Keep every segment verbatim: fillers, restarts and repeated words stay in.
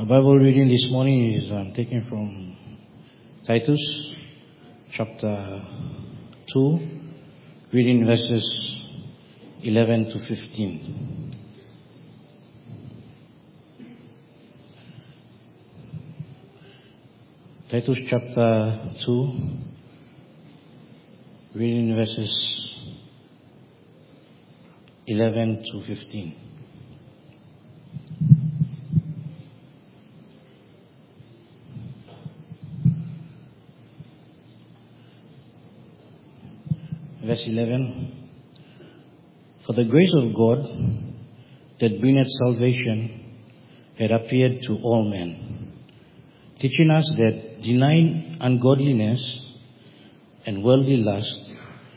Our Bible reading this morning is um, taken from Titus chapter two, reading verses eleven to fifteen. Titus chapter two, reading verses eleven to fifteen. Verse eleven. For the grace of God that bringeth salvation had appeared to all men, teaching us that denying ungodliness and worldly lust,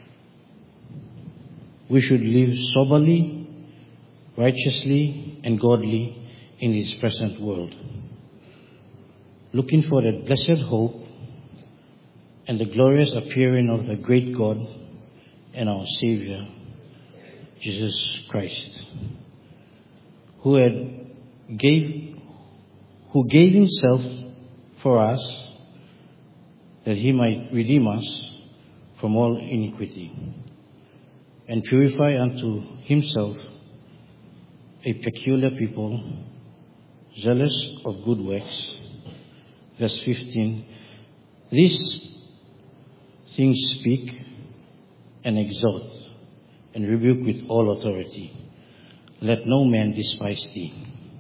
we should live soberly, righteously, and godly in this present world, looking for that blessed hope and the glorious appearing of the great God and our Savior, Jesus Christ, who had gave, who gave himself for us, that he might redeem us from all iniquity, and purify unto himself a peculiar people, zealous of good works. Verse fifteen. These things speak and exhort and rebuke with all authority. Let no man despise thee.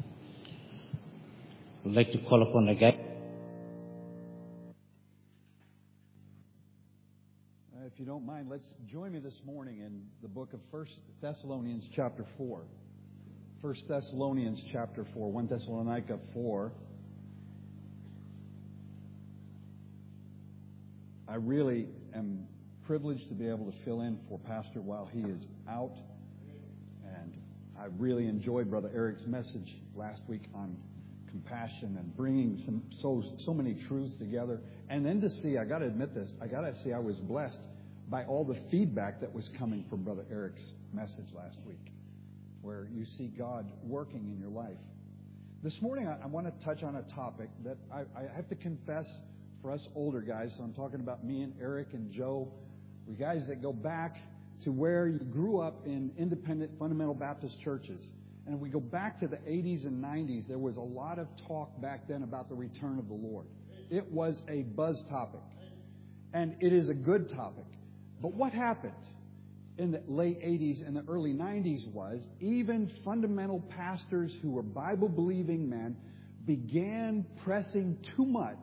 I would like to call upon the guy. Uh, if you don't mind, let's join me this morning in the book of First Thessalonians chapter four. First Thessalonians chapter four, First Thessalonica four. I really am privileged to be able to fill in for Pastor while he is out. And I really enjoyed Brother Eric's message last week on compassion and bringing some so so many truths together. And then to see, I got to admit this, I got to say I was blessed by all the feedback that was coming from Brother Eric's message last week, where you see God working in your life. This morning I, I want to touch on a topic that I, I have to confess for us older guys, so I'm talking about me and Eric and Joe, we guys that go back to where you grew up in independent fundamental Baptist churches. And if we go back to the eighties and nineties, there was a lot of talk back then about the return of the Lord. It was a buzz topic. And it is a good topic. But what happened in the late eighties and the early nineties was even fundamental pastors who were Bible-believing men began pressing too much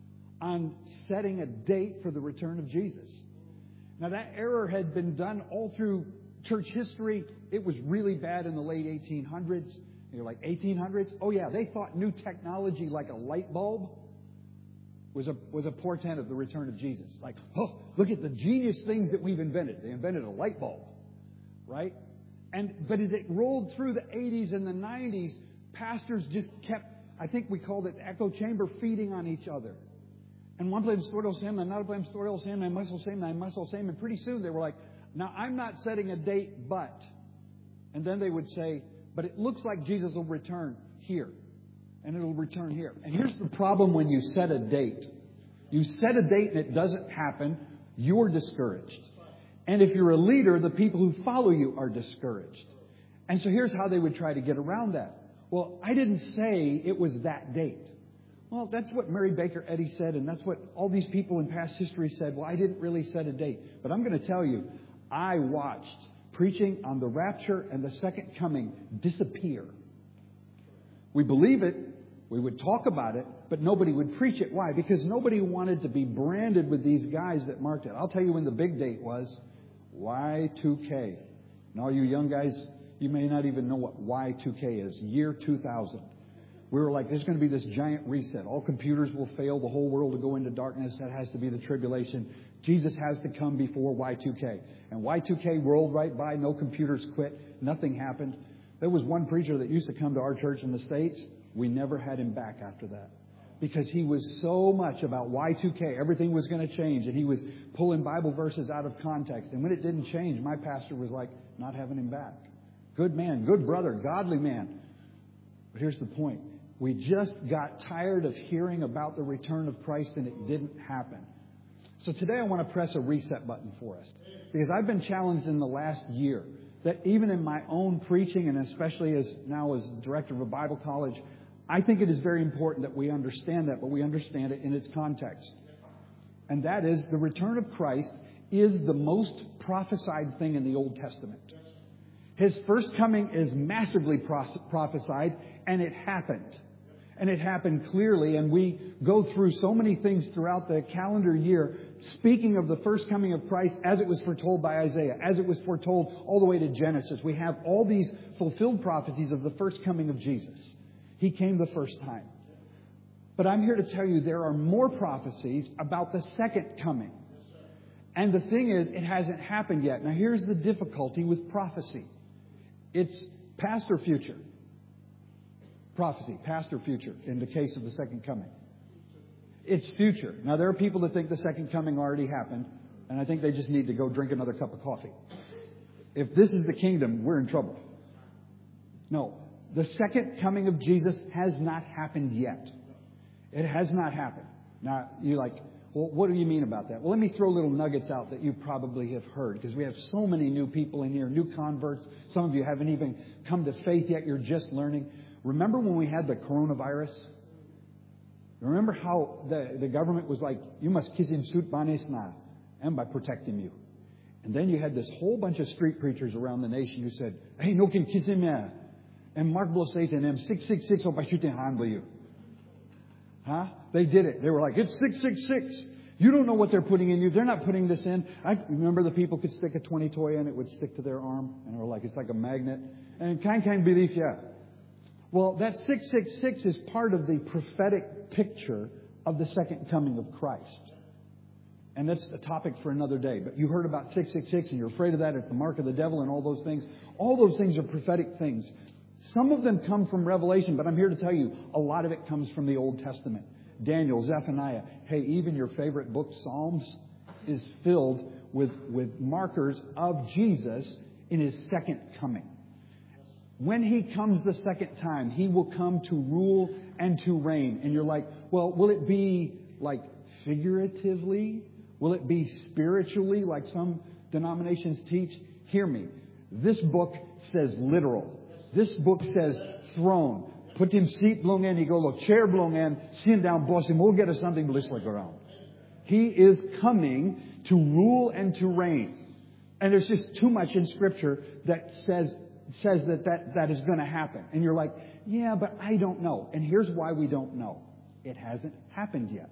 on setting a date for the return of Jesus. Now, that error had been done all through church history. It was really bad in the late eighteen hundreds. You're like, eighteen hundreds? Oh, yeah, they thought new technology like a light bulb was a was a portent of the return of Jesus. Like, oh, look at the genius things that we've invented. They invented a light bulb, right? And but as it rolled through the eighties and the nineties, pastors just kept, I think we called it echo chamber, feeding on each other. And one blamed Stordos him, and another blamed Stordos him, and Muscle same, and Muscle same. And pretty soon they were like, now I'm not setting a date, but. And then they would say, but it looks like Jesus will return here. And it'll return here. And here's the problem when you set a date. You set a date and it doesn't happen, you're discouraged. And if you're a leader, the people who follow you are discouraged. And so here's how they would try to get around that. Well, I didn't say it was that date. Well, that's what Mary Baker Eddy said, and that's what all these people in past history said. Well, I didn't really set a date. But I'm going to tell you, I watched preaching on the rapture and the second coming disappear. We believe it. We would talk about it, but nobody would preach it. Why? Because nobody wanted to be branded with these guys that marked it. I'll tell you when the big date was, Y two K. And all you young guys, you may not even know what Y two K is. Year two thousand. We were like, there's going to be this giant reset. All computers will fail. The whole world will go into darkness. That has to be the tribulation. Jesus has to come before Y two K. And Y two K rolled right by. No computers quit. Nothing happened. There was one preacher that used to come to our church in the States. We never had him back after that. Because he was so much about Y two K. Everything was going to change. And he was pulling Bible verses out of context. And when it didn't change, my pastor was like, not having him back. Good man, good brother, godly man. But here's the point. We just got tired of hearing about the return of Christ and it didn't happen. So today I want to press a reset button for us. Because I've been challenged in the last year that even in my own preaching, and especially as now as director of a Bible college, I think it is very important that we understand that, but we understand it in its context. And that is the return of Christ is the most prophesied thing in the Old Testament. His first coming is massively prophesied, and it happened. And it happened clearly, and we go through so many things throughout the calendar year, speaking of the first coming of Christ as it was foretold by Isaiah, as it was foretold all the way to Genesis. We have all these fulfilled prophecies of the first coming of Jesus. He came the first time. But I'm here to tell you there are more prophecies about the second coming. And the thing is, it hasn't happened yet. Now here's the difficulty with prophecy. It's past or future. Prophecy, past or future, in the case of the second coming. It's future. Now, there are people that think the second coming already happened, and I think they just need to go drink another cup of coffee. If this is the kingdom, we're in trouble. No, the second coming of Jesus has not happened yet. It has not happened. Now, you're like, well, what do you mean about that? Well, let me throw little nuggets out that you probably have heard, because we have so many new people in here, new converts. Some of you haven't even come to faith yet. You're just learning. Remember when we had the coronavirus? Remember how the, the government was like, you must kiss him suit banesna, and by protecting you. And then you had this whole bunch of street preachers around the nation who said, hey, no can kiss him ya. And Mark Blosatan, M six six six, oh, by shooting handle you. Huh? They did it. They were like, it's six six six. You don't know what they're putting in you. They're not putting this in. I remember the people could stick a twenty toy in, it would stick to their arm. And they were like, it's like a magnet. And kind kind belief, yeah. Well, that six six six is part of the prophetic picture of the second coming of Christ. And that's a topic for another day. But you heard about six six six and you're afraid of that. It's the mark of the devil and all those things. All those things are prophetic things. Some of them come from Revelation, but I'm here to tell you a lot of it comes from the Old Testament. Daniel, Zephaniah. Hey, even your favorite book, Psalms, is filled with, with markers of Jesus in His second coming. When He comes the second time, He will come to rule and to reign. And you're like, well, will it be like figuratively? Will it be spiritually like some denominations teach? Hear me. This book says literal. This book says throne. Put him seat blong in, he go look chair blong in, sit down, boss him, we'll get us something to listen like around. He is coming to rule and to reign. And there's just too much in Scripture that says says that that, that is going to happen. And you're like, yeah, but I don't know. And here's why we don't know. It hasn't happened yet.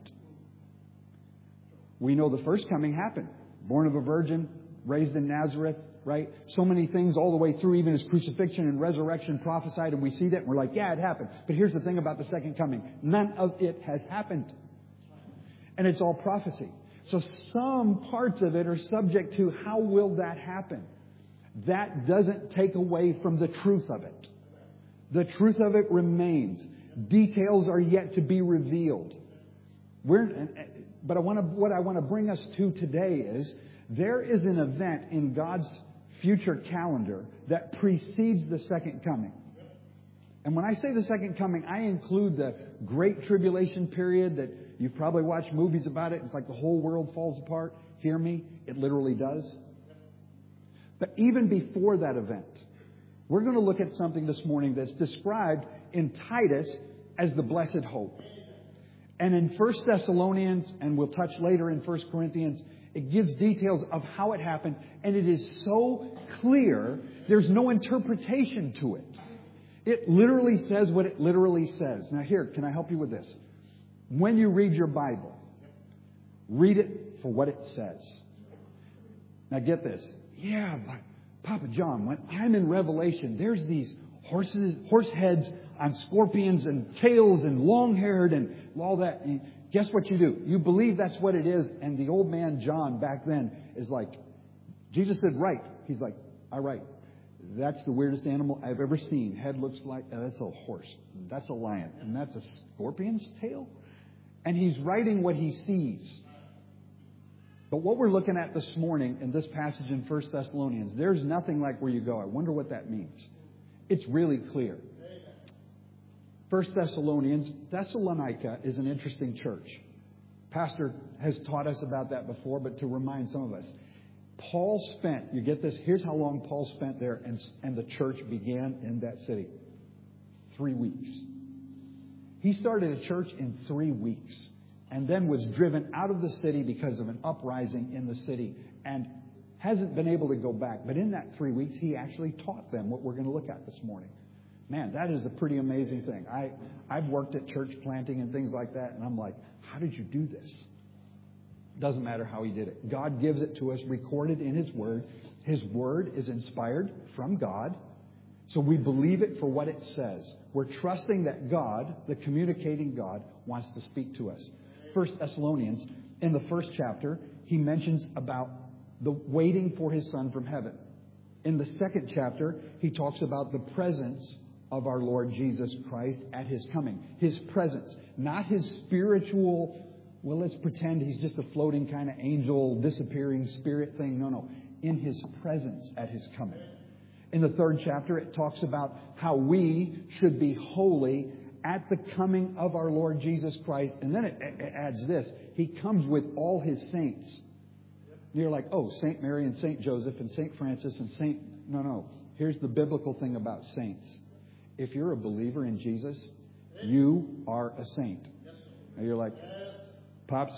We know the first coming happened. Born of a virgin, raised in Nazareth, right? So many things all the way through, even His crucifixion and resurrection prophesied, and we see that and we're like, yeah, it happened. But here's the thing about the second coming. None of it has happened. And it's all prophecy. So some parts of it are subject to how will that happen? That doesn't take away from the truth of it. The truth of it remains. Details are yet to be revealed. We're, but I want to, what I want to bring us to today is there is an event in God's future calendar that precedes the second coming. And when I say the second coming, I include the Great Tribulation period that you've probably watched movies about it. It's like the whole world falls apart. Hear me? It literally does. But even before that event, we're going to look at something this morning that's described in Titus as the blessed hope. And in First Thessalonians, and we'll touch later in First Corinthians, it gives details of how it happened. And it is so clear, there's no interpretation to it. It literally says what it literally says. Now here, can I help you with this? When you read your Bible, read it for what it says. Now get this. Yeah, but Papa John, when I'm in Revelation, there's these horses, horse heads on scorpions and tails and long-haired and all that. And guess what you do? You believe that's what it is. And the old man John back then is like, Jesus said, right. He's like, all right. That's the weirdest animal I've ever seen. Head looks like, uh, that's a horse. That's a lion. And that's a scorpion's tail. And he's writing what he sees. But what we're looking at this morning in this passage in First Thessalonians, there's nothing like where you go, I wonder what that means. It's really clear. First Thessalonians. Thessalonica is an interesting church. Pastor has taught us about that before, but to remind some of us, Paul spent, you get this, here's how long Paul spent there, and, and the church began in that city. Three weeks. He started a church in three weeks and then was driven out of the city because of an uprising in the city and hasn't been able to go back. But in that three weeks, he actually taught them what we're going to look at this morning. Man, that is a pretty amazing thing. I, I've worked at church planting and things like that, and I'm like, how did you do this? Doesn't matter how he did it. God gives it to us recorded in His Word. His Word is inspired from God. So we believe it for what it says. We're trusting that God, the communicating God, wants to speak to us. First Thessalonians, in the first chapter, he mentions about the waiting for His Son from heaven. In the second chapter, he talks about the presence of our Lord Jesus Christ at His coming. His presence, not His spiritual, well, let's pretend He's just a floating kind of angel, disappearing spirit thing. No, no. In His presence at His coming. In the third chapter, it talks about how we should be holy at the coming of our Lord Jesus Christ. And then it, it adds this. He comes with all His saints. You're like, oh, Saint Mary and Saint Joseph and Saint Francis and Saint... No, no. Here's the biblical thing about saints. If you're a believer in Jesus, you are a saint. And you're like, Pops,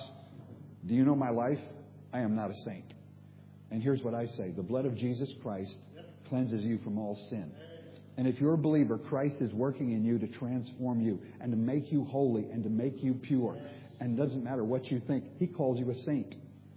do you know my life? I am not a saint. And here's what I say. The blood of Jesus Christ cleanses you from all sin. And if you're a believer, Christ is working in you to transform you and to make you holy and to make you pure. And it doesn't matter what you think. He calls you a saint.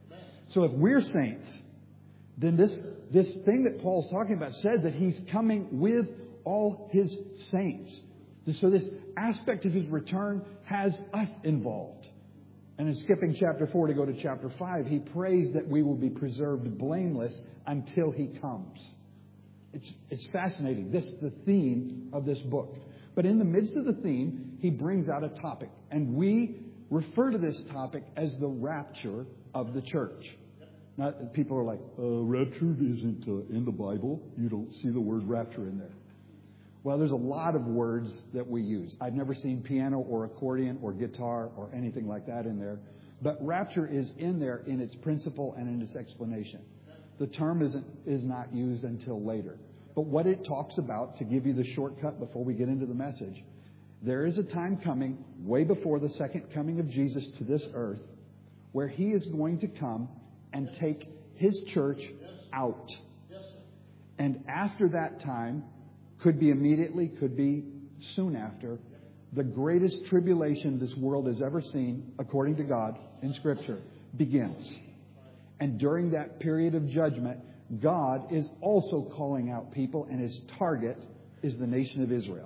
So if we're saints, then this, this thing that Paul's talking about says that He's coming with all His saints. So this aspect of His return has us involved. And in skipping chapter four to go to chapter five, he prays that we will be preserved blameless until He comes. It's, it's fascinating. This is the theme of this book. But in the midst of the theme, he brings out a topic. And we refer to this topic as the rapture of the church. Now, people are like, uh, rapture isn't uh, in the Bible. You don't see the word rapture in there. Well, there's a lot of words that we use. I've never seen piano or accordion or guitar or anything like that in there. But rapture is in there in its principle and in its explanation. The term isn't, is not used until later. But what it talks about, to give you the shortcut before we get into the message, there is a time coming, way before the second coming of Jesus to this earth, where He is going to come and take His church out. And after that time, could be immediately, could be soon after, the greatest tribulation this world has ever seen, according to God in Scripture, begins. And during that period of judgment, God is also calling out people, and His target is the nation of Israel.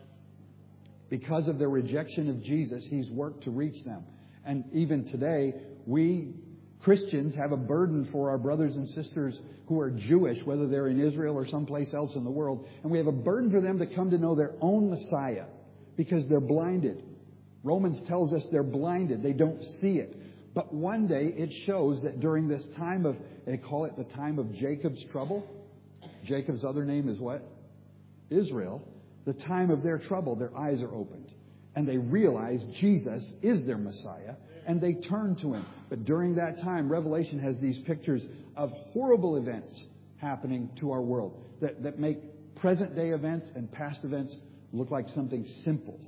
Because of their rejection of Jesus, He's worked to reach them. And even today, we Christians have a burden for our brothers and sisters who are Jewish, whether they're in Israel or someplace else in the world. And we have a burden for them to come to know their own Messiah because they're blinded. Romans tells us they're blinded. They don't see it. But one day it shows that during this time of, they call it the time of Jacob's trouble. Jacob's other name is what? Israel. The time of their trouble, their eyes are opened. And they realize Jesus is their Messiah. And they turn to Him. But during that time, Revelation has these pictures of horrible events happening to our world that, that make present day events and past events look like something simple.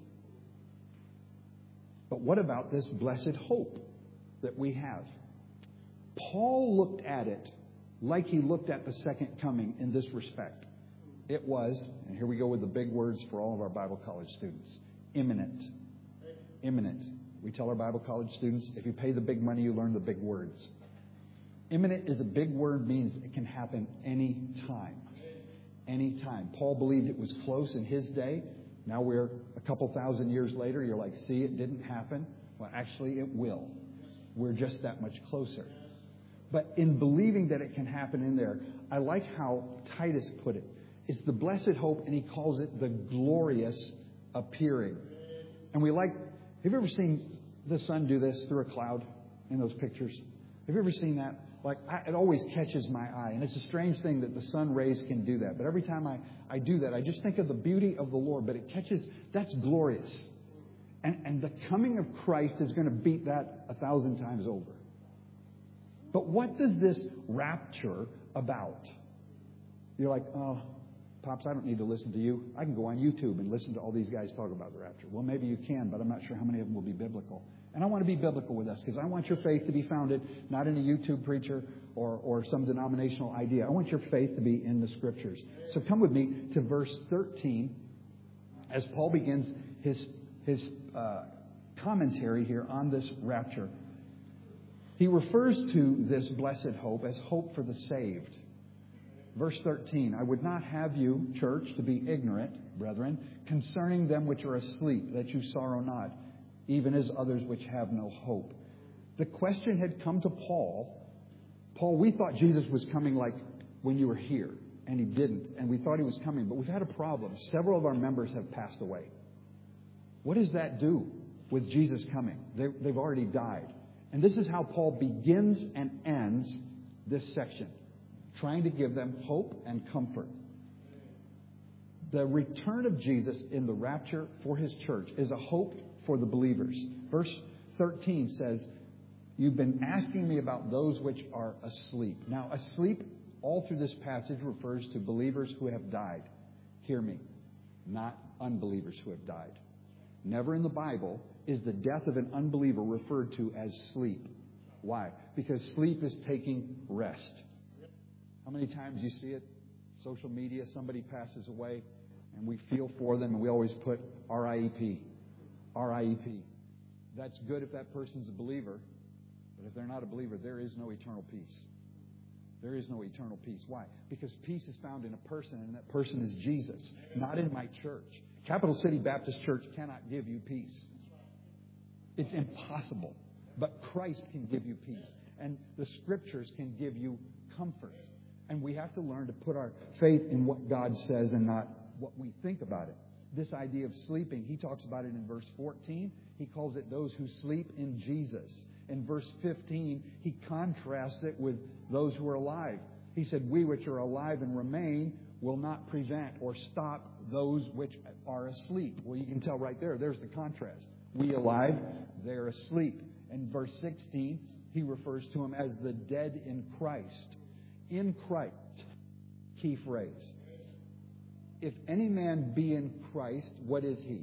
But what about this blessed hope that we have? Paul looked at it like he looked at the second coming in this respect. It was, and here we go with the big words for all of our Bible college students, imminent. Imminent. We tell our Bible college students, if you pay the big money, you learn the big words. Imminent is a big word, means it can happen any time. Any time. Paul believed it was close in his day. Now we're a couple thousand years later. You're like, see, it didn't happen. Well, actually, it will. We're just that much closer. But in believing that it can happen in there, I like how Titus put it. It's the blessed hope, and he calls it the glorious appearing. And we like... Have you ever seen the sun do this through a cloud in those pictures? Have you ever seen that? like I, it always catches my eye. And it's a strange thing that the sun rays can do that. But every time I, I do that, I just think of the beauty of the Lord. But it catches, that's glorious. And, and the coming of Christ is going to beat that a thousand times over. But what does this rapture about? You're like, oh, Pops, I don't need to listen to you. I can go on YouTube and listen to all these guys talk about the rapture. Well, maybe you can, but I'm not sure how many of them will be biblical. And I want to be biblical with us because I want your faith to be founded not in a YouTube preacher or, or some denominational idea. I want your faith to be in the Scriptures. So come with me to verse thirteen as Paul begins his, his uh, commentary here on this rapture. He refers to this blessed hope as hope for the saved. Verse thirteen, I would not have you, church, to be ignorant, brethren, concerning them which are asleep, that you sorrow not, even as others which have no hope. The question had come to Paul. Paul, we thought Jesus was coming like when you were here, and he didn't. And we thought he was coming, but we've had a problem. Several of our members have passed away. What does that do with Jesus coming? They, they've already died. And this is how Paul begins and ends this section, trying to give them hope and comfort. The return of Jesus in the rapture for His church is a hope for the believers. Verse thirteen says, you've been asking me about those which are asleep. Now, asleep all through this passage refers to believers who have died. Hear me, not unbelievers who have died. Never in the Bible is the death of an unbeliever referred to as sleep. Why? Because sleep is taking rest. How many times you see it? Social media, somebody passes away, and we feel for them, and we always put R I E P. R I E P. That's good if that person's a believer, but if they're not a believer, there is no eternal peace. There is no eternal peace. Why? Because peace is found in a person, and that person is Jesus, not in my church. Capital City Baptist Church cannot give you peace. It's impossible. But Christ can give you peace. And the Scriptures can give you comfort. And we have to learn to put our faith in what God says and not what we think about it. This idea of sleeping, he talks about it in verse fourteen. He calls it those who sleep in Jesus. In verse fifteen, he contrasts it with those who are alive. He said, we which are alive and remain will not prevent or stop those which are asleep. Well, you can tell right there. There's the contrast. We alive, they're asleep. In verse sixteen, he refers to them as the dead in Christ. In Christ. Key phrase. If any man be in Christ, what is he?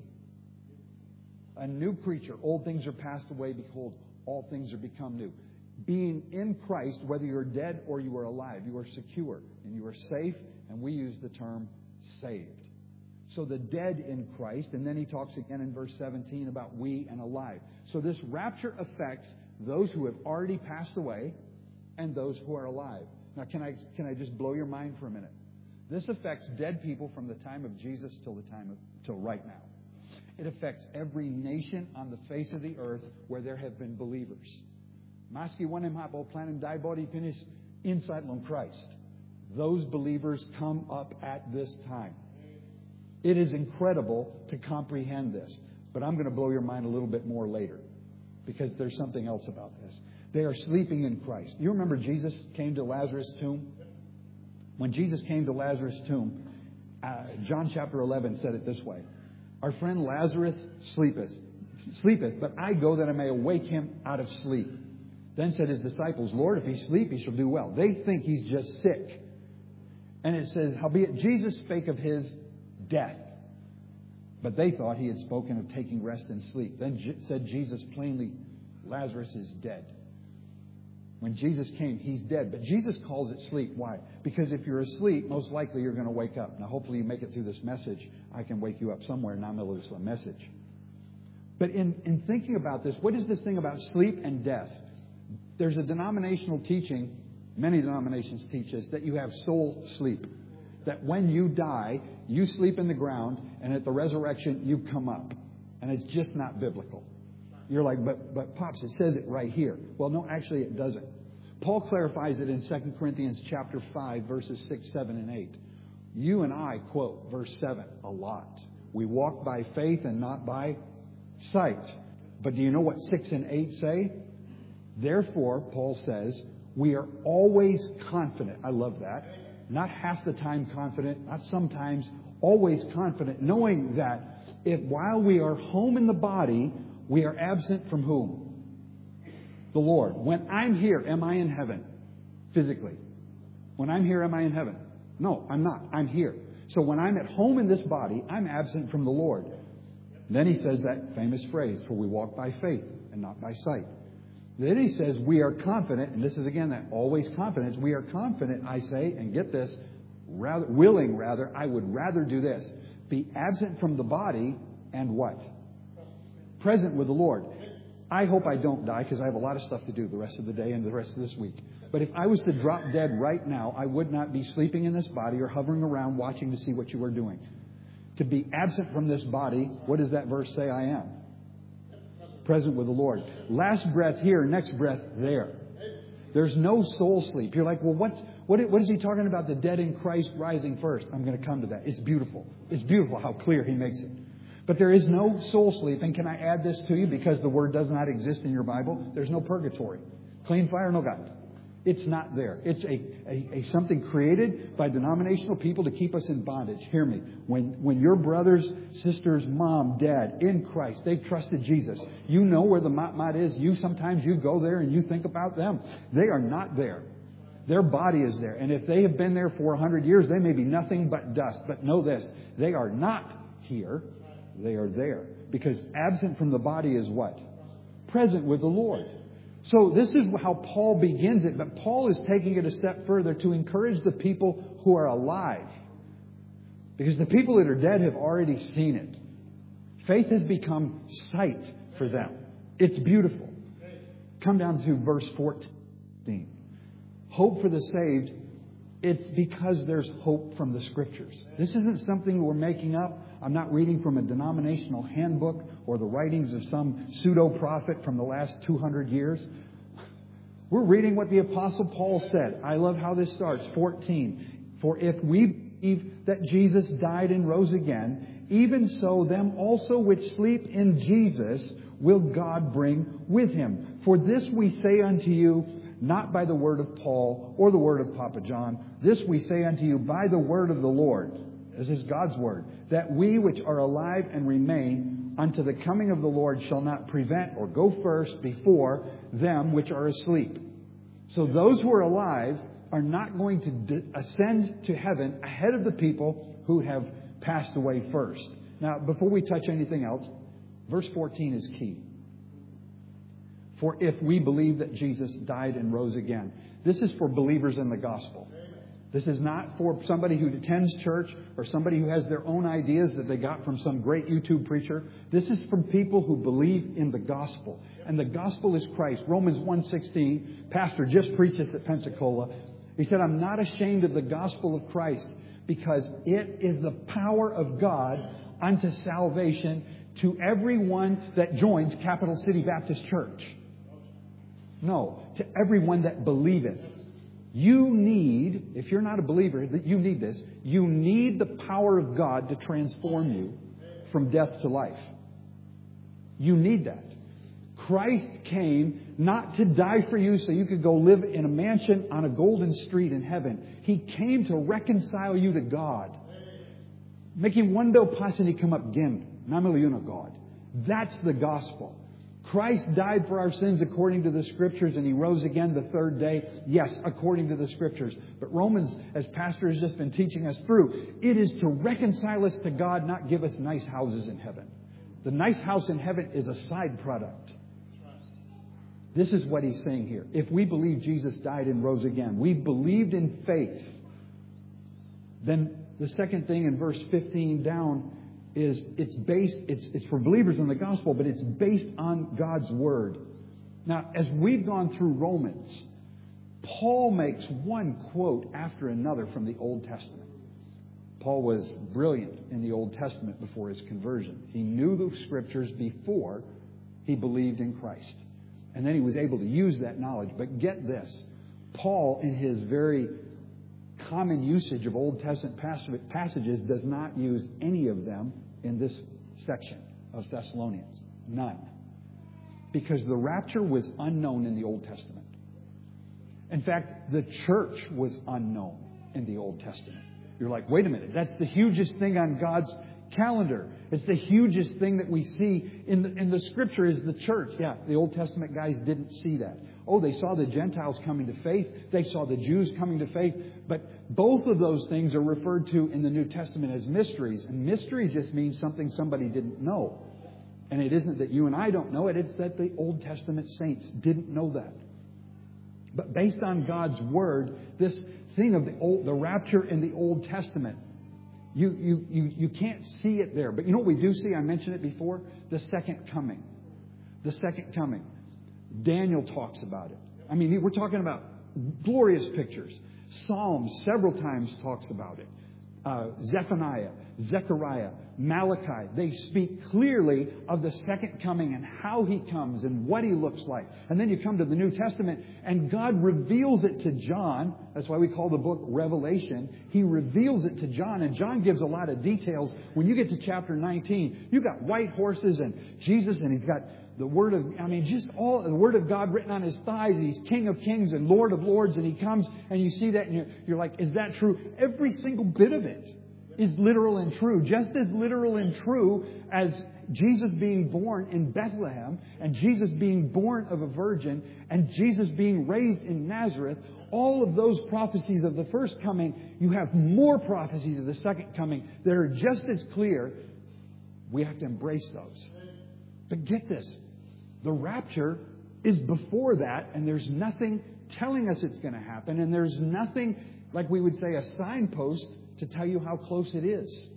A new creature. Old things are passed away. Behold, all things are become new. Being in Christ, whether you're dead or you are alive, you are secure and you are safe. And we use the term saved. So the dead in Christ. And then he talks again in verse seventeen about we and alive. So this rapture affects those who have already passed away and those who are alive. Now, can I can I just blow your mind for a minute? This affects dead people from the time of Jesus till the time of till right now. It affects every nation on the face of the earth where there have been believers. Maski wanem hapo planem die body finish inside on Christ. Those believers come up at this time. It is incredible to comprehend this. But I'm going to blow your mind a little bit more later because there's something else about this. They are sleeping in Christ. You remember Jesus came to Lazarus' tomb? When Jesus came to Lazarus' tomb, uh, John chapter eleven said it this way. Our friend Lazarus sleepeth, sleepeth, but I go that I may awake him out of sleep. Then said his disciples, Lord, if he sleep, he shall do well. They think he's just sick. And it says, howbeit Jesus spake of his death. But they thought he had spoken of taking rest and sleep. Then J- said Jesus plainly, Lazarus is dead. When Jesus came, he's dead. But Jesus calls it sleep. Why? Because if you're asleep, most likely you're going to wake up. Now, hopefully you make it through this message. I can wake you up somewhere in the middle of this message. But in, in thinking about this, what is this thing about sleep and death? There's a denominational teaching, many denominations teach us, that you have soul sleep. That when you die, you sleep in the ground, and at the resurrection, you come up. And it's just not biblical. You're like, but, but Pops, it says it right here. Well, no, actually it doesn't. Paul clarifies it in Second Corinthians chapter five, verses six, seven, and eight. You and I quote verse seven a lot. We walk by faith and not by sight. But do you know what six and eight say? Therefore, Paul says, We are always confident. I love that. Not half the time confident, not sometimes, always confident, knowing that if while we are home in the body, we are absent from whom? The Lord. When I'm here, am I in heaven? Physically. When I'm here, am I in heaven? No, I'm not. I'm here. So when I'm at home in this body, I'm absent from the Lord. Then he says that famous phrase, for we walk by faith and not by sight. Then he says we are confident, and this is again that always confidence. We are confident, I say, and get this, rather willing rather, I would rather do this. Be absent from the body and what? Present with the Lord. I hope I don't die because I have a lot of stuff to do the rest of the day and the rest of this week. But if I was to drop dead right now, I would not be sleeping in this body or hovering around watching to see what you are doing. To be absent from this body, what does that verse say I am? Present with the Lord. Last breath here, next breath there. There's no soul sleep. You're like, well, what's, what, what is he talking about? The dead in Christ rising first. I'm going to come to that. It's beautiful. It's beautiful how clear he makes it. But there is no soul sleep. And can I add this to you? Because the word does not exist in your Bible. There's no purgatory. Clean fire, no God. It's not there. It's a, a, a something created by denominational people to keep us in bondage. Hear me. When when your brothers, sisters, mom, dad in Christ, they've trusted Jesus. You know where the matmat is. You sometimes you go there and you think about them. They are not there. Their body is there. And if they have been there for a hundred years, they may be nothing but dust. But know this, they are not here. They are there. Because absent from the body is what? Present with the Lord. So this is how Paul begins it. But Paul is taking it a step further to encourage the people who are alive. Because the people that are dead have already seen it. Faith has become sight for them. It's beautiful. Come down to verse fourteen. Hope for the saved. It's because there's hope from the Scriptures. This isn't something we're making up. I'm not reading from a denominational handbook or the writings of some pseudo-prophet from the last two hundred years. We're reading what the Apostle Paul said. I love how this starts. fourteen. For if we believe that Jesus died and rose again, even so them also which sleep in Jesus will God bring with him. For this we say unto you, not by the word of Paul or the word of Papa John. This we say unto you by the word of the Lord. This is God's word. That we which are alive and remain unto the coming of the Lord shall not prevent or go first before them which are asleep. So those who are alive are not going to de- ascend to heaven ahead of the people who have passed away first. Now, before we touch anything else, verse fourteen is key. For if we believe that Jesus died and rose again. This is for believers in the gospel. This is not for somebody who attends church or somebody who has their own ideas that they got from some great YouTube preacher. This is from people who believe in the gospel. And the gospel is Christ. Romans one sixteen, Pastor just preached this at Pensacola. He said, I'm not ashamed of the gospel of Christ because it is the power of God unto salvation to everyone that joins Capital City Baptist Church. No, to everyone that believeth. You need, if you're not a believer, you need this. You need the power of God to transform you from death to life. You need that. Christ came not to die for you so you could go live in a mansion on a golden street in heaven. He came to reconcile you to God. Making one do pasani come up again. Namiliyuna God. That's the gospel. Christ died for our sins according to the Scriptures and He rose again the third day. Yes, according to the Scriptures. But Romans, as Pastor has just been teaching us through, it is to reconcile us to God, not give us nice houses in heaven. The nice house in heaven is a side product. This is what He's saying here. If we believe Jesus died and rose again, we believed in faith, then the second thing in verse fifteen down is it's based, it's, it's for believers in the gospel, but it's based on God's Word. Now, as we've gone through Romans, Paul makes one quote after another from the Old Testament. Paul was brilliant in the Old Testament before his conversion. He knew the Scriptures before he believed in Christ. And then he was able to use that knowledge. But get this, Paul, in his very common usage of Old Testament passages, does not use any of them in this section of Thessalonians. None. Because the rapture was unknown in the Old Testament. In fact, the church was unknown in the Old Testament. You're like, wait a minute, that's the hugest thing on God's calendar. It's the hugest thing that we see in the, in the Scripture is the church. Yeah, the Old Testament guys didn't see that. Oh, they saw the Gentiles coming to faith. They saw the Jews coming to faith. But both of those things are referred to in the New Testament as mysteries. And mystery just means something somebody didn't know. And it isn't that you and I don't know it. It's that the Old Testament saints didn't know that. But based on God's Word, this thing of the old, the rapture in the Old Testament, you, you, you, you can't see it there. But you know what we do see? I mentioned it before. The second coming. The second coming. Daniel talks about it. I mean, we're talking about glorious pictures. Psalms several times talks about it. Uh, Zephaniah, Zechariah, Malachi, they speak clearly of the second coming and how He comes and what He looks like. And then you come to the New Testament and God reveals it to John. That's why we call the book Revelation. He reveals it to John, and John gives a lot of details. When you get to chapter nineteen, you've got white horses and Jesus, and He's got the Word of, I mean, just all the Word of God written on His thighs. And He's King of Kings and Lord of Lords. And He comes and you see that and you're, you're like, is that true? Every single bit of it is literal and true. Just as literal and true as Jesus being born in Bethlehem and Jesus being born of a virgin and Jesus being raised in Nazareth. All of those prophecies of the first coming, you have more prophecies of the second coming that are just as clear. We have to embrace those. But get this. The rapture is before that, and there's nothing telling us it's going to happen, and there's nothing, like we would say, a signpost to tell you how close it is.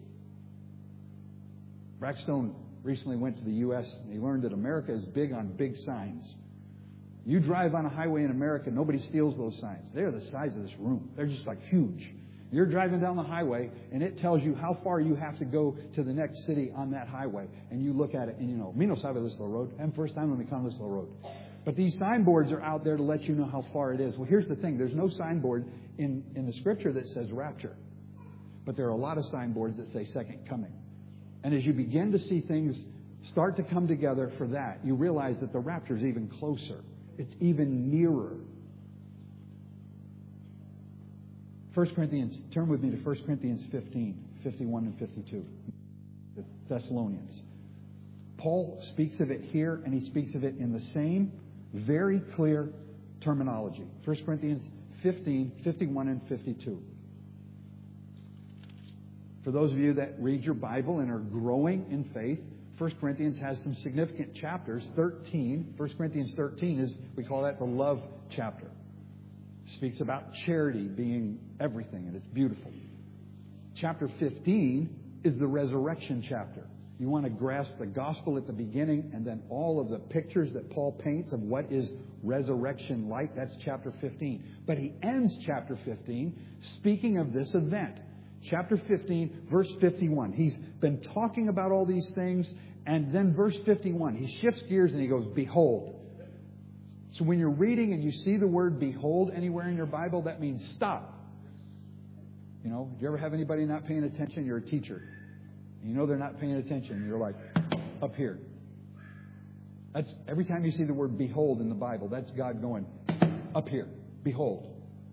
Brackstone recently went to the U S and he learned that America is big on big signs. You drive on a highway in America, nobody steals those signs. They're the size of this room. They're just like huge. You're driving down the highway and it tells you how far you have to go to the next city on that highway. And you look at it and you know, me no sabe this little road. I'm first time when we come this little road. But these signboards are out there to let you know how far it is. Well, here's the thing. There's no signboard in, in the Scripture that says rapture. But there are a lot of signboards that say second coming. And as you begin to see things start to come together for that, you realize that the rapture is even closer. It's even nearer. First Corinthians, turn with me to First Corinthians fifteen, fifty-one and fifty-two. The Thessalonians. Paul speaks of it here, and he speaks of it in the same very clear terminology. First Corinthians fifteen, fifty-one and fifty-two. For those of you that read your Bible and are growing in faith, First Corinthians has some significant chapters. thirteen, First Corinthians thirteen is, we call that the love chapter. It speaks about charity being everything, and it's beautiful. Chapter fifteen is the resurrection chapter. You want to grasp the gospel at the beginning and then all of the pictures that Paul paints of what is resurrection like. That's chapter fifteen. But he ends chapter fifteen speaking of this event. Chapter fifteen, verse fifty-one. He's been talking about all these things, and then verse fifty-one, he shifts gears and he goes, behold. So when you're reading and you see the word behold anywhere in your Bible, that means stop. You know, do you ever have anybody not paying attention? You're a teacher. You know they're not paying attention. You're like, up here. That's every time you see the word behold in the Bible, that's God going, up here. Behold.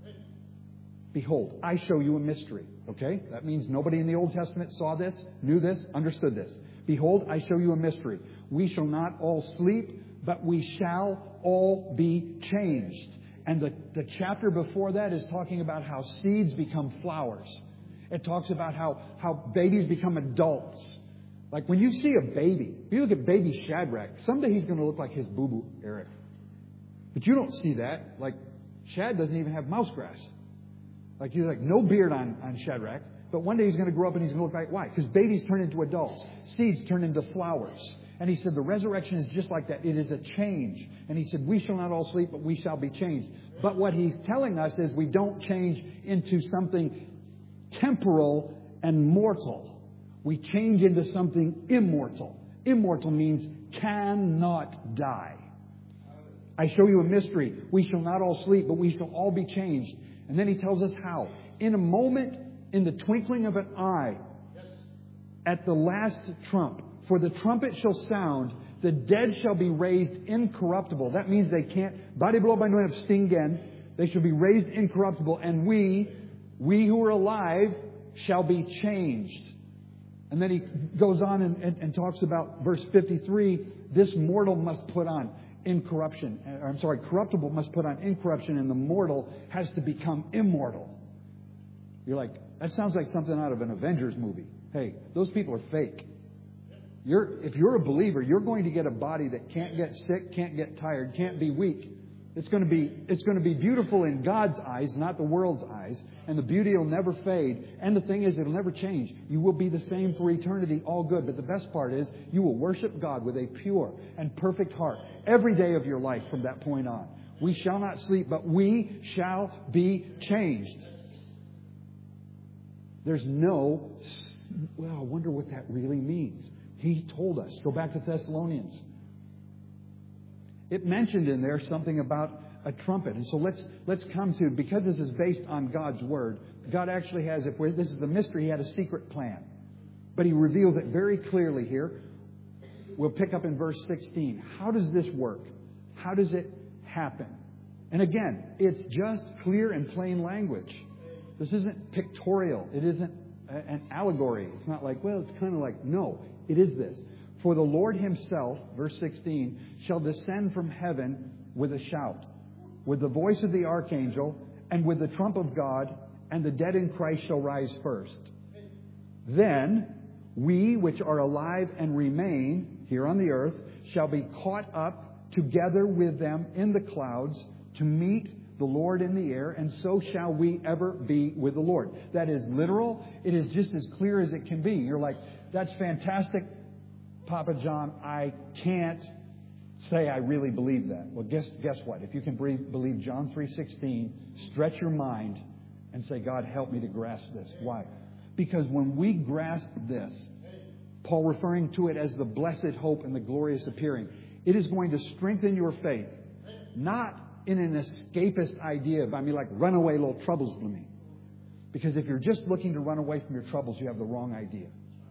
Behold, I show you a mystery. Okay? That means nobody in the Old Testament saw this, knew this, understood this. Behold, I show you a mystery. We shall not all sleep, but we shall all be changed. And the, the chapter before that is talking about how seeds become flowers. It talks about how, how babies become adults. Like when you see a baby, if you look at baby Shadrach, someday he's going to look like his boo-boo, Eric. But you don't see that. Like Shad doesn't even have mouse grass. Like he's like no beard on, on Shadrach. But one day he's going to grow up and he's going to look like, why? Because babies turn into adults. Seeds turn into flowers. And he said the resurrection is just like that. It is a change. And he said we shall not all sleep, but we shall be changed. But what he's telling us is we don't change into something temporal and mortal. We change into something immortal. Immortal means cannot die. I show you a mystery. We shall not all sleep, but we shall all be changed. And then he tells us how. In a moment, in the twinkling of an eye, at the last trump, for the trumpet shall sound, the dead shall be raised incorruptible. That means they can't, body blow by no have stingen, They shall be raised incorruptible, and we, we who are alive, shall be changed. And then he goes on and, and, and talks about verse fifty-three, this mortal must put on incorruption. Or, I'm sorry, corruptible must put on incorruption, and the mortal has to become immortal. You're like, that sounds like something out of an Avengers movie. Hey, those people are fake. You're, if you're a believer, you're going to get a body that can't get sick, can't get tired, can't be weak. It's going to be, it's going to be beautiful in God's eyes, not the world's eyes. And the beauty will never fade. And the thing is, it'll never change. You will be the same for eternity, all good. But the best part is, you will worship God with a pure and perfect heart every day of your life from that point on. We shall not sleep, but we shall be changed. There's no, well, I wonder what that really means. He told us. Go back to Thessalonians. It mentioned in there something about a trumpet. And so let's let's come to, because this is based on God's Word, God actually has, if we're, this is the mystery, He had a secret plan. But He reveals it very clearly here. We'll pick up in verse sixteen. How does this work? How does it happen? And again, it's just clear and plain language. This isn't pictorial. It isn't an allegory. It's not like, well, it's kind of like, no, it is this. For the Lord Himself, verse sixteen, shall descend from heaven with a shout, with the voice of the archangel, and with the trump of God, and the dead in Christ shall rise first. Then we which are alive and remain here on the earth shall be caught up together with them in the clouds to meet the Lord in the air, and so shall we ever be with the Lord. That is literal. It is just as clear as it can be. You're like, that's fantastic, Papa John. I can't say I really believe that. Well, guess guess what? If you can believe John three sixteen, stretch your mind and say, God, help me to grasp this. Why? Because when we grasp this, Paul referring to it as the blessed hope and the glorious appearing, it is going to strengthen your faith. Not in an escapist idea of, I mean, like, run away, little troubles to me. Because if you're just looking to run away from your troubles, you have the wrong idea.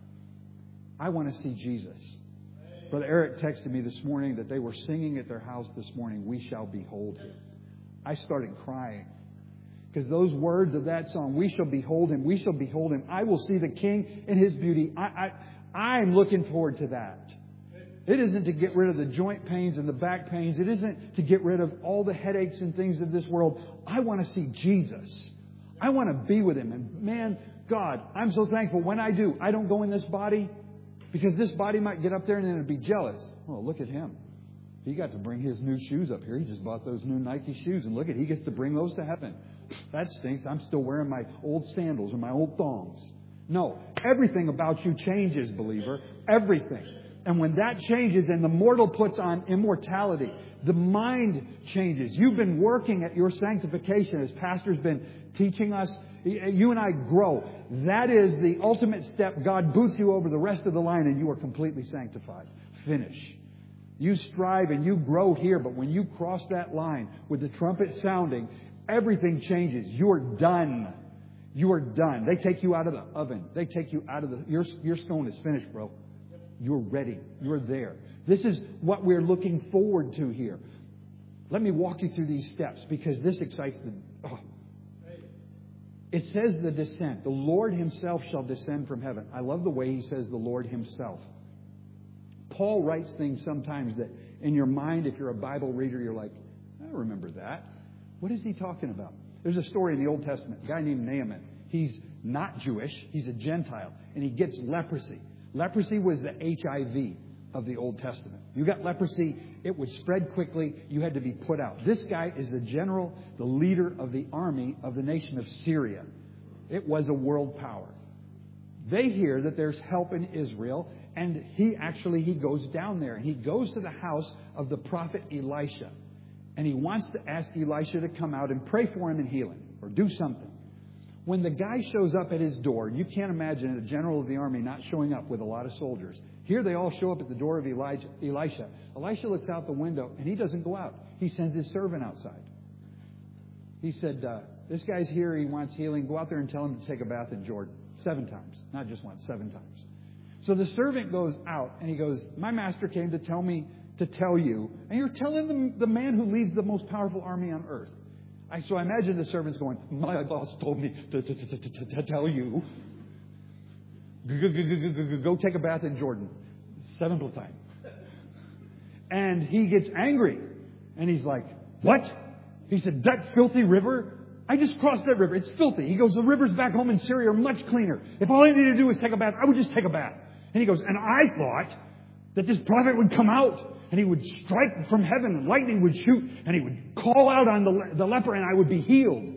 I want to see Jesus. Brother Eric texted me this morning that they were singing at their house this morning, We Shall Behold Him. I started crying. Because those words of that song, we shall behold Him, we shall behold Him. I will see the King in His beauty. I, I, I'm looking forward to that. It isn't to get rid of the joint pains and the back pains. It isn't to get rid of all the headaches and things of this world. I want to see Jesus. I want to be with Him. And man, God, I'm so thankful when I do. I don't go in this body because this body might get up there and then it'd be jealous. Oh, look at him. He got to bring his new shoes up here. He just bought those new Nike shoes. And look at, he gets to bring those to heaven. That stinks. I'm still wearing my old sandals and my old thongs. No, everything about you changes, believer. Everything. And when that changes and the mortal puts on immortality, the mind changes. You've been working at your sanctification as Pastor's been teaching us. You and I grow. That is the ultimate step. God boots you over the rest of the line and you are completely sanctified. Finish. You strive and you grow here, but when you cross that line with the trumpet sounding, everything changes. You're done. You are done. They take you out of the oven. They take you out of the... Your, your stone is finished, bro. You're ready. You're there. This is what we're looking forward to here. Let me walk you through these steps because this excites the... Oh. It says the descent. The Lord Himself shall descend from heaven. I love the way He says the Lord Himself. Paul writes things sometimes that in your mind, if you're a Bible reader, you're like, I remember that. What is he talking about? There's a story in the Old Testament. A guy named Naaman. He's not Jewish. He's a Gentile. And he gets leprosy. Leprosy was the H I V of the Old Testament. You got leprosy, it would spread quickly. You had to be put out. This guy is the general, the leader of the army of the nation of Syria. It was a world power. They hear that there's help in Israel, and he actually, he goes down there, and he goes to the house of the prophet Elisha. And he wants to ask Elisha to come out and pray for him and heal him, or do something. When the guy shows up at his door, you can't imagine a general of the army not showing up with a lot of soldiers. Here they all show up at the door of Elijah, Elisha. Elisha looks out the window, and he doesn't go out. He sends his servant outside. He said, uh, this guy's here, he wants healing. Go out there and tell him to take a bath in Jordan. Seven times. Not just once, seven times. So the servant goes out, and he goes, my master came to tell me to tell you. And you're telling the, the man who leads the most powerful army on earth. I, so I imagine the servants going, my boss told me to, to, to, to, to, to tell you, go, go, go, go, go, go take a bath in Jordan. Seventh time. And he gets angry. And he's like, what? He said, that filthy river? I just crossed that river. It's filthy. He goes, the rivers back home in Syria are much cleaner. If all I needed to do was take a bath, I would just take a bath. And he goes, and I thought that this prophet would come out and he would strike from heaven and lightning would shoot and he would call out on the, le- the leper and I would be healed.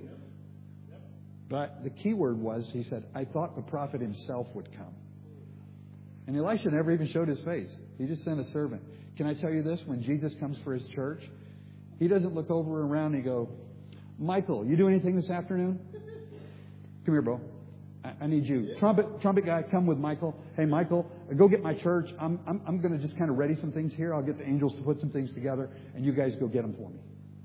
But the key word was, he said, I thought the prophet himself would come. And Elisha never even showed his face. He just sent a servant. Can I tell you this? When Jesus comes for his church, he doesn't look over and around and go, Michael, you do anything this afternoon? Come here, bro. I, I need you. Trumpet, trumpet guy, come with Michael. Hey, Michael, go get my church. I'm, I'm, I'm going to just kind of ready some things here. I'll get the angels to put some things together, and you guys go get them for me.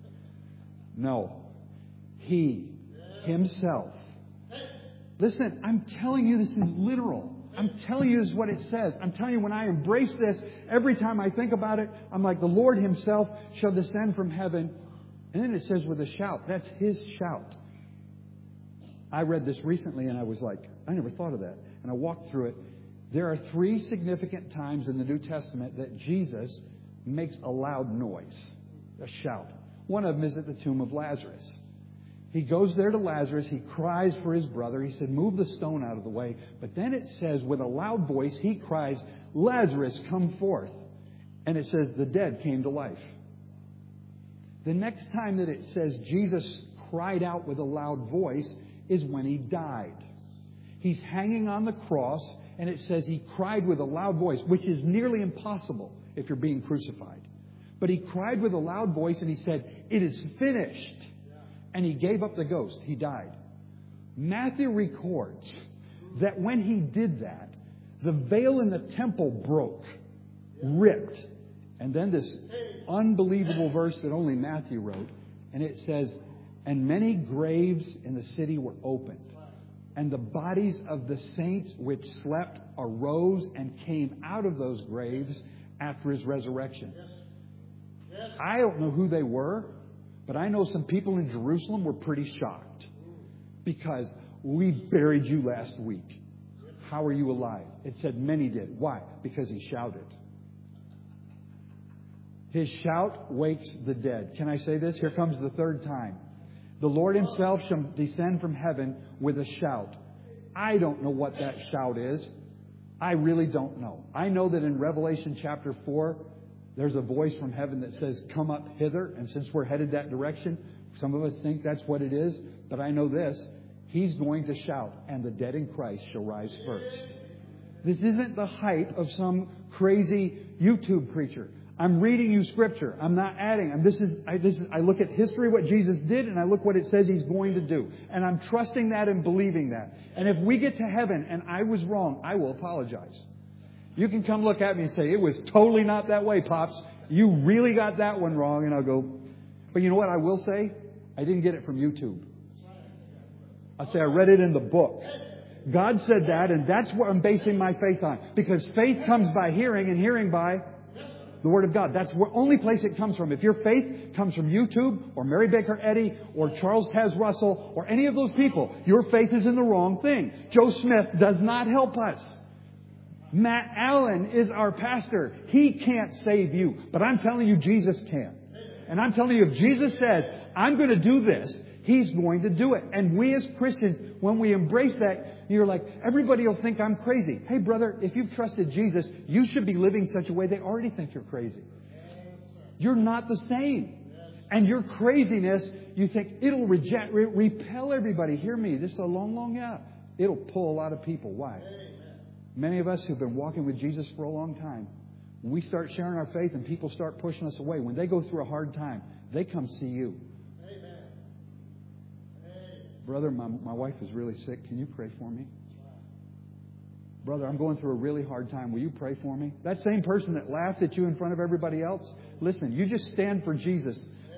No. He himself. Listen, I'm telling you this is literal. I'm telling you this is what it says. I'm telling you when I embrace this, every time I think about it, I'm like, the Lord himself shall descend from heaven. And then it says with a shout. That's his shout. I read this recently and I was like, I never thought of that. And I walked through it. There are three significant times in the New Testament that Jesus makes a loud noise, a shout. One of them is at the tomb of Lazarus. He goes there to Lazarus. He cries for his brother. He said, move the stone out of the way. But then it says, with a loud voice, he cries, Lazarus, come forth. And it says, the dead came to life. The next time that it says Jesus cried out with a loud voice is when he died. He's hanging on the cross, and it says he cried with a loud voice, which is nearly impossible if you're being crucified. But he cried with a loud voice, and he said, it is finished. And he gave up the ghost. He died. Matthew records that when he did that, the veil in the temple broke, ripped. And then this unbelievable verse that only Matthew wrote. And it says, and many graves in the city were opened. And the bodies of the saints which slept arose and came out of those graves after his resurrection. I don't know who they were. But I know some people in Jerusalem were pretty shocked because we buried you last week. How are you alive? It said many did. Why? Because he shouted. His shout wakes the dead. Can I say this? Here comes the third time. The Lord himself shall descend from heaven with a shout. I don't know what that shout is. I really don't know. I know that in Revelation chapter four, there's a voice from heaven that says, come up hither. And since we're headed that direction, some of us think that's what it is. But I know this. He's going to shout, and the dead in Christ shall rise first. This isn't the hype of some crazy YouTube preacher. I'm reading you Scripture. I'm not adding. I'm, this is, I, this is, I look at history, what Jesus did, and I look what it says He's going to do. And I'm trusting that and believing that. And if we get to heaven and I was wrong, I will apologize. You can come look at me and say, it was totally not that way, Pops. You really got that one wrong. And I'll go, but you know what I will say? I didn't get it from YouTube. I'll say I read it in the book. God said that, and that's what I'm basing my faith on. Because faith comes by hearing, and hearing by the Word of God. That's the only place it comes from. If your faith comes from YouTube, or Mary Baker Eddy, or Charles Taz Russell, or any of those people, your faith is in the wrong thing. Joe Smith does not help us. Matt Allen is our pastor. He can't save you. But I'm telling you, Jesus can. And I'm telling you, if Jesus says, I'm going to do this, He's going to do it. And we as Christians, when we embrace that, you're like, everybody will think I'm crazy. Hey, brother, if you've trusted Jesus, you should be living such a way they already think you're crazy. You're not the same. And your craziness, you think it'll reject, re- repel everybody. Hear me. This is a long, long out. It'll pull a lot of people. Why? Many of us who've been walking with Jesus for a long time, when we start sharing our faith and people start pushing us away, when they go through a hard time, they come see you. Amen. Brother, my, my wife is really sick. Can you pray for me? Brother, I'm going through a really hard time. Will you pray for me? That same person that laughed at you in front of everybody else, listen, you just stand for Jesus.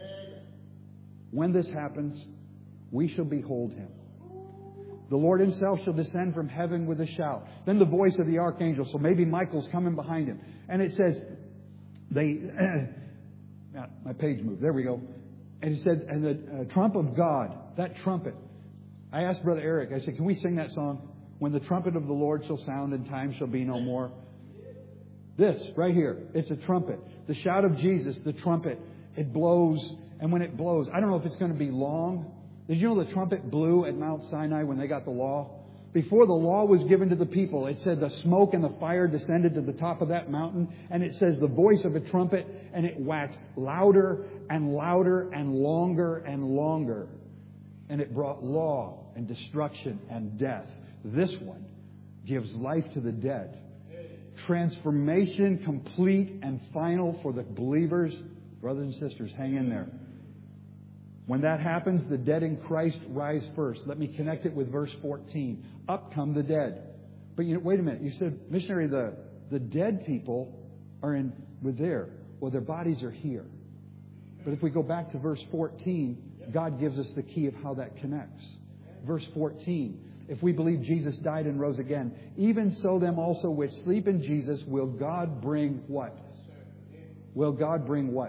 When this happens, we shall behold Him. The Lord Himself shall descend from heaven with a shout. Then the voice of the archangel. So maybe Michael's coming behind him. And it says, they, my page moved. There we go. And he said, and the uh, trump of God, that trumpet. I asked Brother Eric, I said, can we sing that song? When the trumpet of the Lord shall sound and time shall be no more. This, right here, it's a trumpet. The shout of Jesus, the trumpet, it blows. And when it blows, I don't know if it's going to be long. Did you know the trumpet blew at Mount Sinai when they got the law? Before the law was given to the people, it said the smoke and the fire descended to the top of that mountain. And it says the voice of a trumpet, and it waxed louder and louder and longer and longer. And it brought law and destruction and death. This one gives life to the dead. Transformation complete and final for the believers. Brothers and sisters, hang in there. When that happens, the dead in Christ rise first. Let me connect it with verse fourteen. Up come the dead. But you know, wait a minute. You said, missionary, the, the dead people are in with there. Well, their bodies are here. But if we go back to verse fourteen, God gives us the key of how that connects. Verse fourteen. If we believe Jesus died and rose again, even so them also which sleep in Jesus will God bring what? Will God bring what?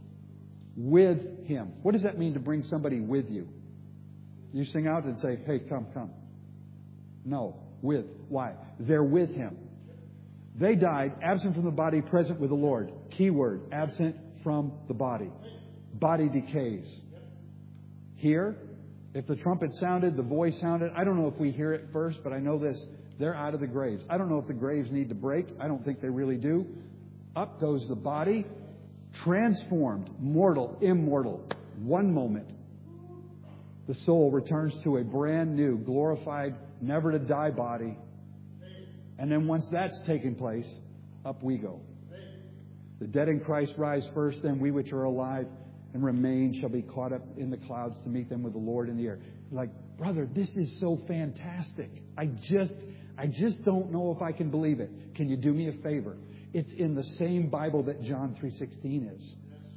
With Him. What does that mean to bring somebody with you? You sing out and say, hey, come, come. No, with. Why? They're with Him. They died, absent from the body, present with the Lord. Key word, absent from the body. Body decays. Here, if the trumpet sounded, the voice sounded, I don't know if we hear it first, but I know this. They're out of the graves. I don't know if the graves need to break. I don't think they really do. Up goes the body, transformed, mortal, immortal. One moment, the soul returns to a brand new, glorified, never to die body. And then once that's taken place, up we go. The dead in Christ rise first, then we which are alive and remain shall be caught up in the clouds to meet them with the Lord in the air. Like, brother, this is so fantastic. I just, I just don't know if I can believe it. Can you do me a favor? It's in the same Bible that John three sixteen is.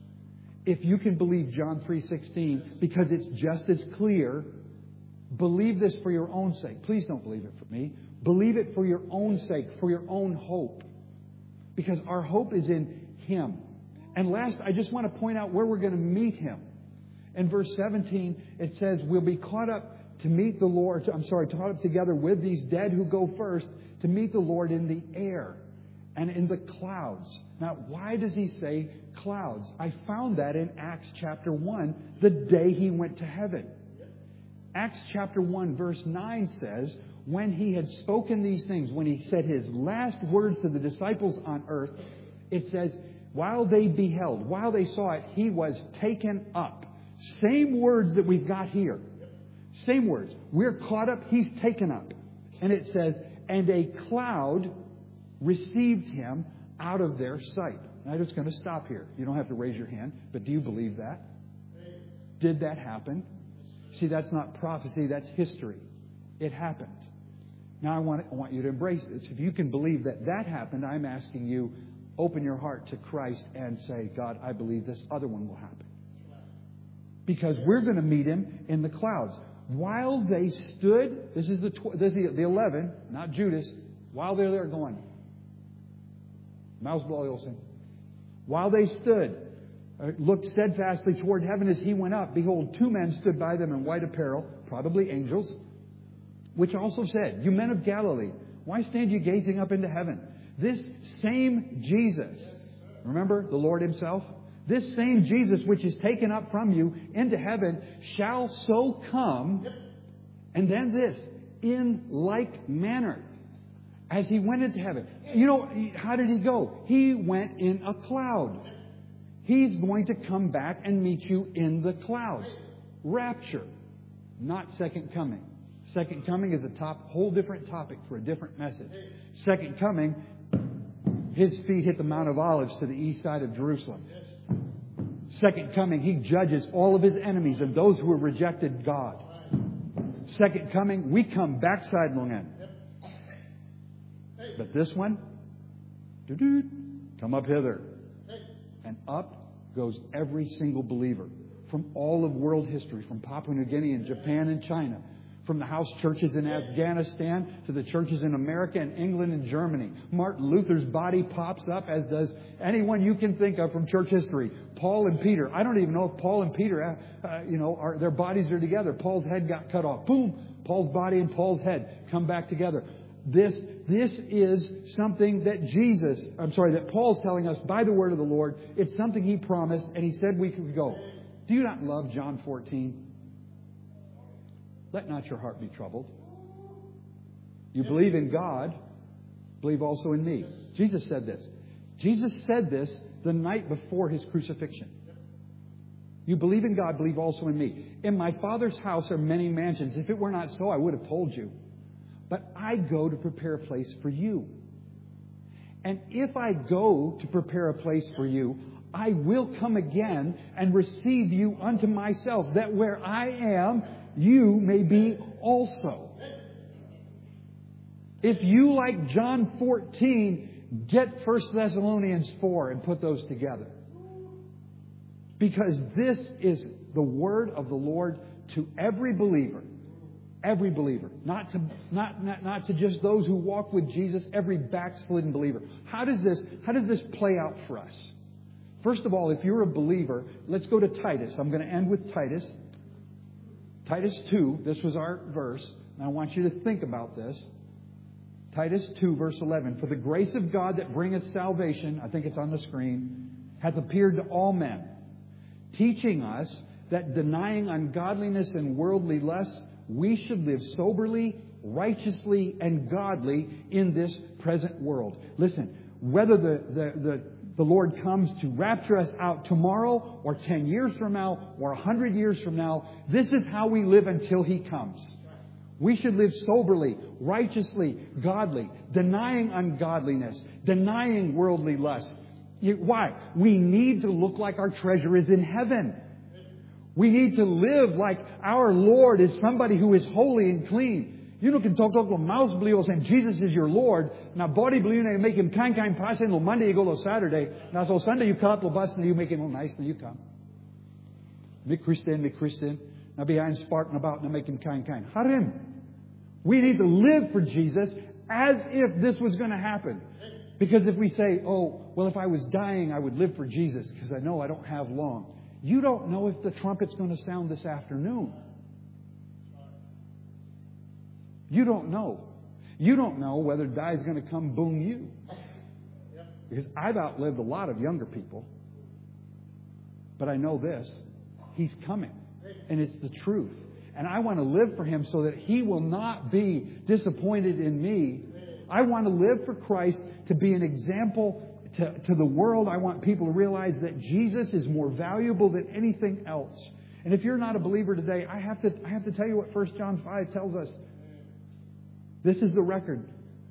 If you can believe John three sixteen, because it's just as clear, believe this for your own sake. Please don't believe it for me. Believe it for your own sake, for your own hope. Because our hope is in Him. And last, I just want to point out where we're going to meet Him. In verse seventeen, it says, we'll be caught up to meet the Lord. I'm sorry, caught up together with these dead who go first to meet the Lord in the air and in the clouds. Now, why does He say clouds? I found that in Acts chapter one, the day He went to heaven. Acts chapter one, verse nine says, when He had spoken these things, when He said His last words to the disciples on earth, it says, while they beheld, while they saw it, He was taken up. Same words that we've got here. Same words. We're caught up, He's taken up. And it says, and a cloud received Him out of their sight. And I'm just going to stop here. You don't have to raise your hand, but do you believe that? Did that happen? See, that's not prophecy, that's history. It happened. Now I want, I want you to embrace this. If you can believe that that happened, I'm asking you, open your heart to Christ and say, God, I believe this other one will happen. Because we're going to meet Him in the clouds. While they stood, this is the tw- this is the, the eleven, not Judas, while they're there going, Mouse Olsen. While they stood, uh, looked steadfastly toward heaven as He went up, behold, two men stood by them in white apparel, probably angels, which also said, you men of Galilee, why stand you gazing up into heaven? This same Jesus, remember the Lord Himself? This same Jesus which is taken up from you into heaven shall so come. And then this, in like manner, as He went into heaven. You know, how did He go? He went in a cloud. He's going to come back and meet you in the clouds. Rapture, not second coming. Second coming is a top, whole different topic for a different message. Second coming, His feet hit the Mount of Olives to the east side of Jerusalem. Second coming, He judges all of His enemies and those who have rejected God. Second coming, we come backside long end. But this one, doo-doo, come up hither. And up goes every single believer from all of world history, from Papua New Guinea and Japan and China, From the house churches in Afghanistan to the churches in America and England and Germany. Martin Luther's body pops up, as does anyone you can think of from church history. Paul and Peter. I don't even know if Paul and Peter, uh, you know, are, their bodies are together. Paul's head got cut off. Boom! Paul's body and Paul's head come back together. This, this is something that Jesus, I'm sorry, that Paul's telling us by the word of the Lord. It's something He promised, and He said we could go. Do you not love John fourteen? Let not your heart be troubled. You believe in God, believe also in me. Jesus said this. Jesus said this the night before His crucifixion. You believe in God, believe also in me. In my Father's house are many mansions. If it were not so, I would have told you. But I go to prepare a place for you. And if I go to prepare a place for you, I will come again and receive you unto myself, that where I am, you may be also. If you, like John fourteen, get First Thessalonians four and put those together. Because this is the word of the Lord to every believer. Every believer. Not to, not, not, not to just those who walk with Jesus, every backslidden believer. How does this, how does this play out for us? First of all, if you're a believer, let's go to Titus. I'm going to end with Titus. Titus two, this was our verse, and I want you to think about this. Titus two, verse eleven. For the grace of God that bringeth salvation, I think it's on the screen, hath appeared to all men, teaching us that denying ungodliness and worldly lusts, we should live soberly, righteously, and godly in this present world. Listen, whether the, the, the The Lord comes to rapture us out tomorrow or ten years from now or one hundred years from now, this is how we live until He comes. We should live soberly, righteously, godly, denying ungodliness, denying worldly lust. Why? We need to look like our treasure is in heaven. We need to live like our Lord is somebody who is holy and clean. You know, can talk talk lo mouse blio saying Jesus is your Lord. Now, body blio na make Him kind kind passing lo Monday you go lo Saturday. Now, so Sunday you cut lo bus and you make Him all nice and you come. Me Christian, me Christian. Now behind sparking about and make Him kind kind. Harim. We need to live for Jesus as if this was going to happen. Because if we say, oh, well, if I was dying, I would live for Jesus because I know I don't have long. You don't know if the trumpet's going to sound this afternoon. You don't know. You don't know whether die's going to come boom you. Because I've outlived a lot of younger people. But I know this. He's coming. And it's the truth. And I want to live for Him so that He will not be disappointed in me. I want to live for Christ to be an example to, to the world. I want people to realize that Jesus is more valuable than anything else. And if you're not a believer today, I have to, I have to tell you what First John five tells us. This is the record.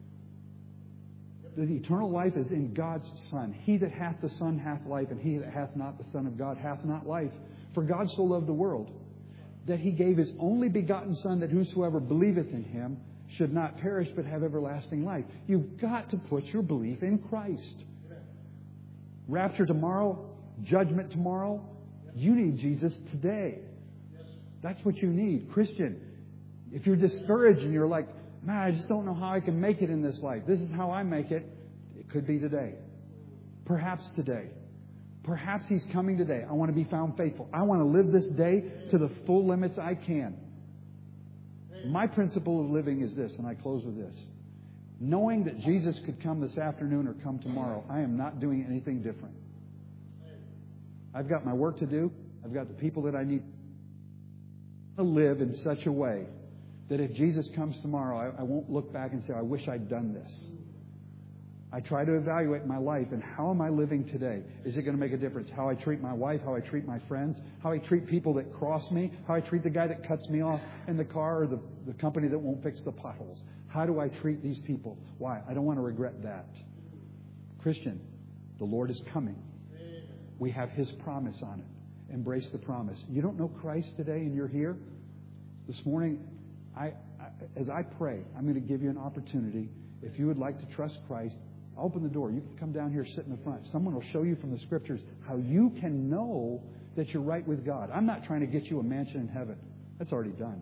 The eternal life is in God's Son. He that hath the Son hath life, and he that hath not the Son of God hath not life. For God so loved the world, that He gave His only begotten Son, that whosoever believeth in Him should not perish, but have everlasting life. You've got to put your belief in Christ. Rapture tomorrow, judgment tomorrow. You need Jesus today. That's what you need. Christian, if you're discouraged and you're like, man, I just don't know how I can make it in this life. This is how I make it. It could be today. Perhaps today. Perhaps He's coming today. I want to be found faithful. I want to live this day to the full limits I can. My principle of living is this, and I close with this. Knowing that Jesus could come this afternoon or come tomorrow, I am not doing anything different. I've got my work to do. I've got the people that I need to live in such a way that if Jesus comes tomorrow, I, I won't look back and say, I wish I'd done this. I try to evaluate my life and how am I living today? Is it going to make a difference? How I treat my wife, how I treat my friends, how I treat people that cross me, how I treat the guy that cuts me off in the car or the, the company that won't fix the potholes. How do I treat these people? Why? I don't want to regret that. Christian, the Lord is coming. We have His promise on it. Embrace the promise. You don't know Christ today and you're here? This morning, I, I as I pray, I'm going to give you an opportunity. If you would like to trust Christ, I'll open the door. You can come down here, sit in the front. Someone will show you from the Scriptures how you can know that you're right with God. I'm not trying to get you a mansion in heaven. That's already done.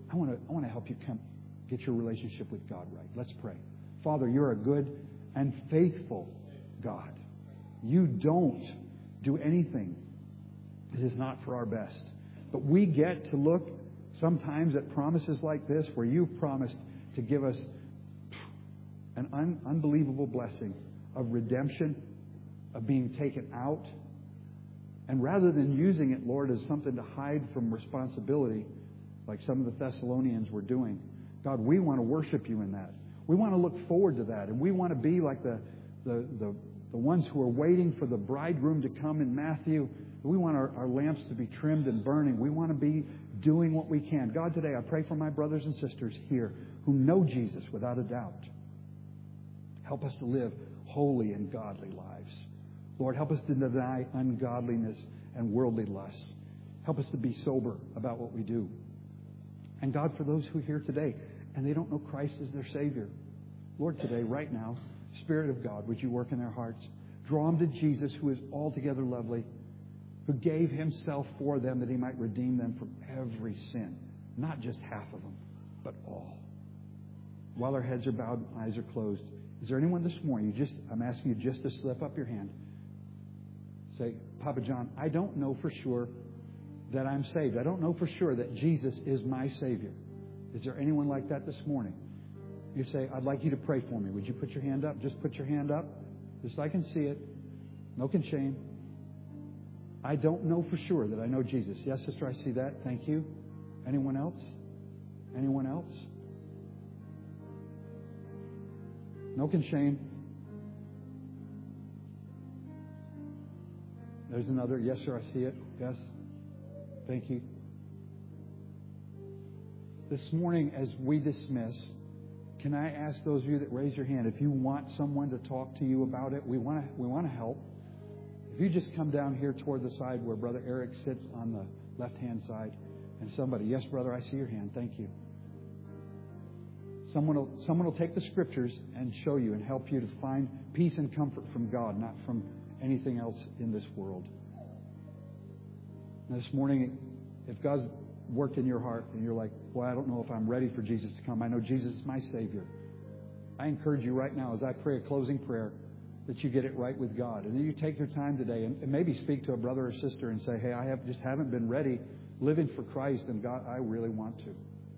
I want to I want to help you come get your relationship with God right. Let's pray. Father, you're a good and faithful God. You don't do anything that is not for our best. But we get to look sometimes at promises like this where you've promised to give us an un- unbelievable blessing of redemption, of being taken out. And rather than using it, Lord, as something to hide from responsibility, like some of the Thessalonians were doing, God, we want to worship you in that. We want to look forward to that. And we want to be like the, the, the, the ones who are waiting for the bridegroom to come in Matthew. We want our, our lamps to be trimmed and burning. We want to be doing what we can. God, today I pray for my brothers and sisters here who know Jesus without a doubt. Help us to live holy and godly lives. Lord, help us to deny ungodliness and worldly lusts. Help us to be sober about what we do. And God, for those who are here today and they don't know Christ as their Savior, Lord, today, right now, Spirit of God, would you work in their hearts? Draw them to Jesus, who is altogether lovely, who gave himself for them that he might redeem them from every sin. Not just half of them, but all. While our heads are bowed and eyes are closed, is there anyone this morning, you just, I'm asking you just to slip up your hand. Say, Papa John, I don't know for sure that I'm saved. I don't know for sure that Jesus is my Savior. Is there anyone like that this morning? You say, I'd like you to pray for me. Would you put your hand up? Just put your hand up. Just so I can see it. No can shame. I don't know for sure that I know Jesus. Yes, sister, I see that. Thank you. Anyone else? Anyone else? No can shame. There's another. Yes, sir, I see it. Yes. Thank you. This morning, as we dismiss, can I ask those of you that raise your hand, if you want someone to talk to you about it, we want to we want to help. If you just come down here toward the side where Brother Eric sits on the left-hand side, and somebody, yes, brother, I see your hand. Thank you. Someone will, someone will take the Scriptures and show you and help you to find peace and comfort from God, not from anything else in this world. Now, this morning, if God's worked in your heart and you're like, well, I don't know if I'm ready for Jesus to come. I know Jesus is my Savior. I encourage you right now as I pray a closing prayer that you get it right with God. And then you take your time today and, and maybe speak to a brother or sister and say, hey, I have just haven't been ready living for Christ, and God, I really want to.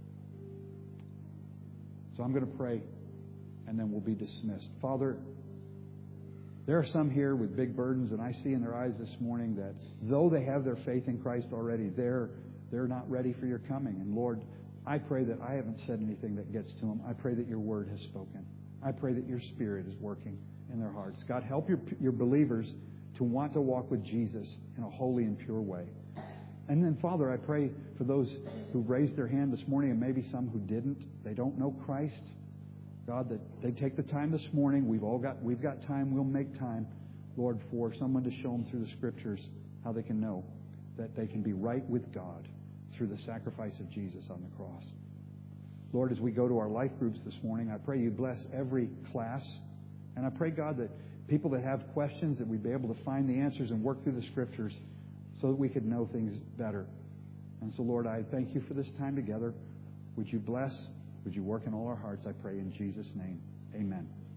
So I'm going to pray, and then we'll be dismissed. Father, there are some here with big burdens, and I see in their eyes this morning that though they have their faith in Christ already, they're they're not ready for your coming. And Lord, I pray that I haven't said anything that gets to them. I pray that your word has spoken. I pray that your Spirit is working in their hearts. God, help your your believers to want to walk with Jesus in a holy and pure way. And then, Father, I pray for those who raised their hand this morning and maybe some who didn't. They don't know Christ. God, that they take the time this morning. We've all got we've got time. We'll make time, Lord, for someone to show them through the Scriptures how they can know that they can be right with God through the sacrifice of Jesus on the cross. Lord, as we go to our life groups this morning, I pray you bless every class. And I pray, God, that people that have questions, that we'd be able to find the answers and work through the Scriptures so that we could know things better. And so, Lord, I thank you for this time together. Would you bless? Would you work in all our hearts, I pray in Jesus' name. Amen.